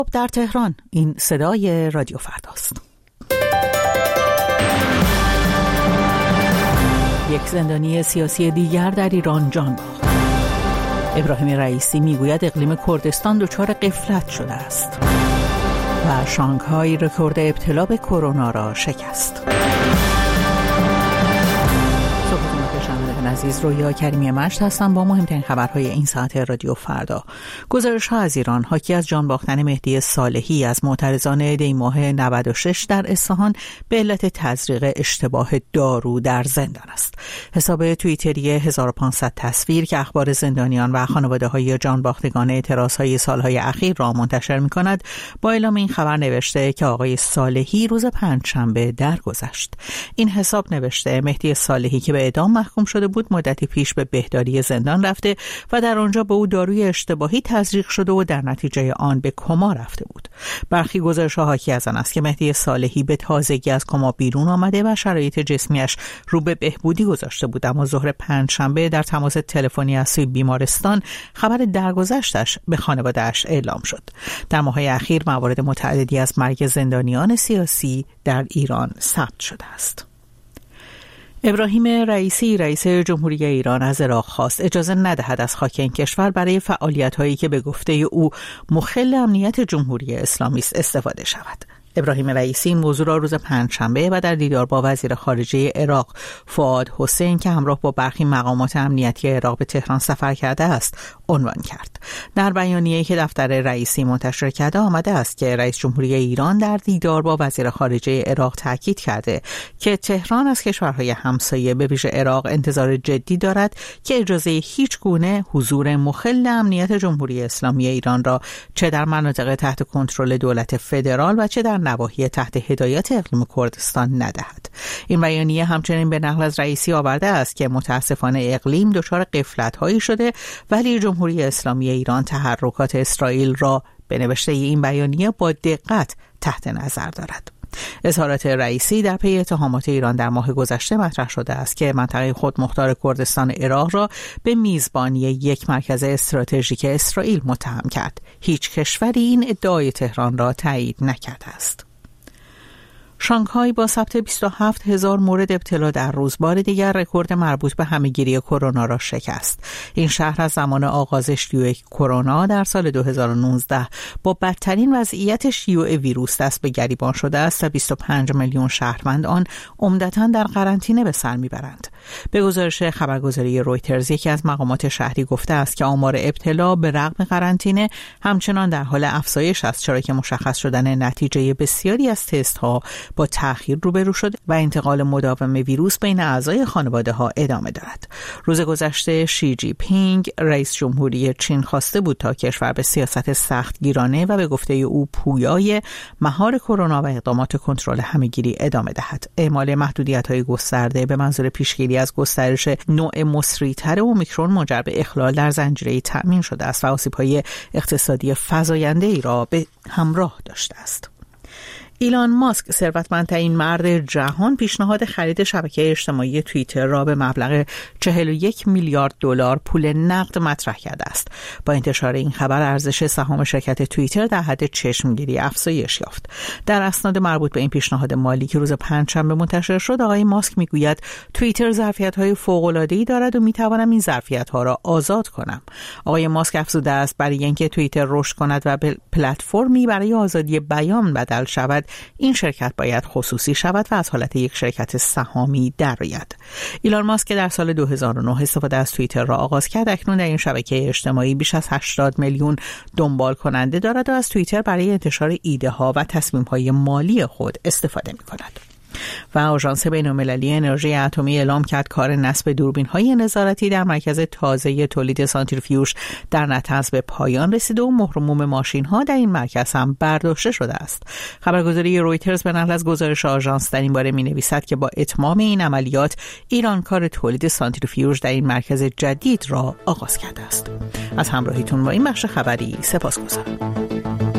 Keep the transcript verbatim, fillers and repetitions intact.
در تهران این صدای رادیو فرداست. یک زندانی سیاسی دیگر در ایران جان باخت. ابراهیم رئیسی میگوید اقلیم کردستان دچار غفلت شده است و شانگهای رکورد ابتلا به کرونا را شکست. عزیز رویا کریمی مشت هستم با مهمترین خبرهای این ساعت رادیو فردا. گزارش‌ها از ایران حاکی از جان باختن مهدی صالحی از معترضان دی ماه نود و شش در اصفهان به علت تزریق اشتباه دارو در زندان است. حساب توییتری هزار و پانصد تصویر که اخبار زندانیان و خانواده‌های جان باختگان اعتراض‌های سالهای اخیر را منتشر می‌کند با اعلام این خبر نوشته که آقای صالحی روز پنجشنبه درگذشت. این حساب نوشته مهدی صالحی که به اعدام محکوم شده بود مدتی پیش به بهداری زندان رفته و در آنجا به او داروی اشتباهی تزریق شده و در نتیجه آن به کما رفته بود. برخی گزارش‌ها حاکی از آن است که مهدی صالحی به تازگی از کما بیرون آمده و شرایط جسمیش رو به بهبودی گذاشته بود، اما ظهر پنجشنبه در تماس تلفنی از سوی بیمارستان خبر درگذشتش به خانواده‌اش اعلام شد. در ماه‌های اخیر موارد متعددی از مرگ زندانیان سیاسی در ایران ثبت شده است. ابراهیم رئیسی رئیس جمهوری ایران از عراق خواست اجازه ندهد از خاک این کشور برای فعالیت‌هایی که به گفته او مخل امنیت جمهوری اسلامی است استفاده شود. ابراهیم رئیسی این موضوع را روز پنجشنبه و در دیدار با وزیر خارجه عراق فؤاد حسین که همراه با برخی مقامات امنیتی عراق به تهران سفر کرده است عنوان کرد. در بیانیه‌ای که دفتر رئیسی منتشر کرده آمده است که رئیس جمهوری ایران در دیدار با وزیر خارجه عراق تاکید کرده که تهران از کشورهای همسایه به ویژه عراق انتظار جدی دارد که اجازه هیچ گونه حضور مخل امنیت جمهوری اسلامی ایران را چه در مناطق تحت کنترل دولت فدرال و چه در نواحی تحت هدایت اقلیم کردستان ندهد. این بیانیه همچنین به نقل از رئیسی آورده است که متاسفانه اقلیم دچار غفلت‌هایی شده ولی جمهوری اسلامی ایران تحرکات اسرائیل را به نوشته این بیانیه با دقت تحت نظر دارد. اظهارات رئیسی در پی اتهامات ایران در ماه گذشته مطرح شده است که منطقه خودمختار کردستان عراق را به میزبانی یک مرکز استراتژیک اسرائیل متهم کرد. هیچ کشوری این ادعای تهران را تایید نکرده است. شانگهای با ثبت بیست و هفت هزار مورد ابتلا در روز بار دیگر رکورد مربوط به همهگیری کرونا را شکست. این شهر از زمان آغاز شیوع کرونا در سال دو هزار و نوزده با بدترین وضعیت شیوع ویروس دست به گریبان شده است و بیست و پنج میلیون شهروند آن عمدتاً در قرنطینه به سر میبرند. به گزارش خبرگزاری رویترز یکی از مقامات شهری گفته است که آمار ابتلا به رغم قرنطینه همچنان در حال افزایش است، چرا که مشخص شدن نتیجه بسیاری از تست‌ها با تأخیر روبرو شد و انتقال مداوم ویروس بین اعضای خانواده ها ادامه دارد. روز گذشته شی جی پینگ رئیس جمهوری چین خواسته بود تا کشور به سیاست سختگیرانه و به گفته او پویای مهار کرونا و اقدامات کنترل همهگیری ادامه دهد. اعمال محدودیت‌های گسترده به منظور پیشگیری از گسترش نوع مصری‌تر اومیکرون منجر به اخلال در زنجیره تأمین شده است و آسیب‌های اقتصادی فزاینده‌ای را به همراه داشته است. ایلان ماسک ثروتمندترین مرد جهان پیشنهاد خرید شبکه اجتماعی توییتر را به مبلغ چهل و یک میلیارد دلار پول نقد مطرح کرده است. با انتشار این خبر ارزش سهام شرکت توییتر در حد چشمگیری افزایش یافت. در اسناد مربوط به این پیشنهاد مالی که روز پنجشنبه منتشر شد، آقای ماسک میگوید توییتر ظرفیت‌های فوق‌العاده‌ای دارد و میتوانم این ظرفیت‌ها را آزاد کنم. آقای ماسک افزوده است برای اینکه توییتر رشد کند و پلتفرمی برای آزادی بیان بدل شود، این شرکت باید خصوصی شود و از حالت یک شرکت سهامی درآید. ایلان ماسک که در سال دو هزار و نه استفاده از توییتر را آغاز کرد، اکنون در این شبکه اجتماعی بیش از هشتاد میلیون دنبال کننده دارد و از توییتر برای انتشار ایده ها و تصمیم های مالی خود استفاده می کند. و آژانس بین‌المللی انرژی اتمی اعلام کرد کار نصب دوربین‌های نظارتی در مرکز تازه تولید سانتریفیوژ در نطنز به پایان رسیده و مهرموم ماشین‌ها در این مرکز هم برداشته شده است. خبرگزاری رویترز به نقل از گزارش آژانس در این باره می‌نویسد که با اتمام این عملیات ایران کار تولید سانتریفیوژ در این مرکز جدید را آغاز کرده است. از همراهیتون با این بخش خبری سپاسگزارم.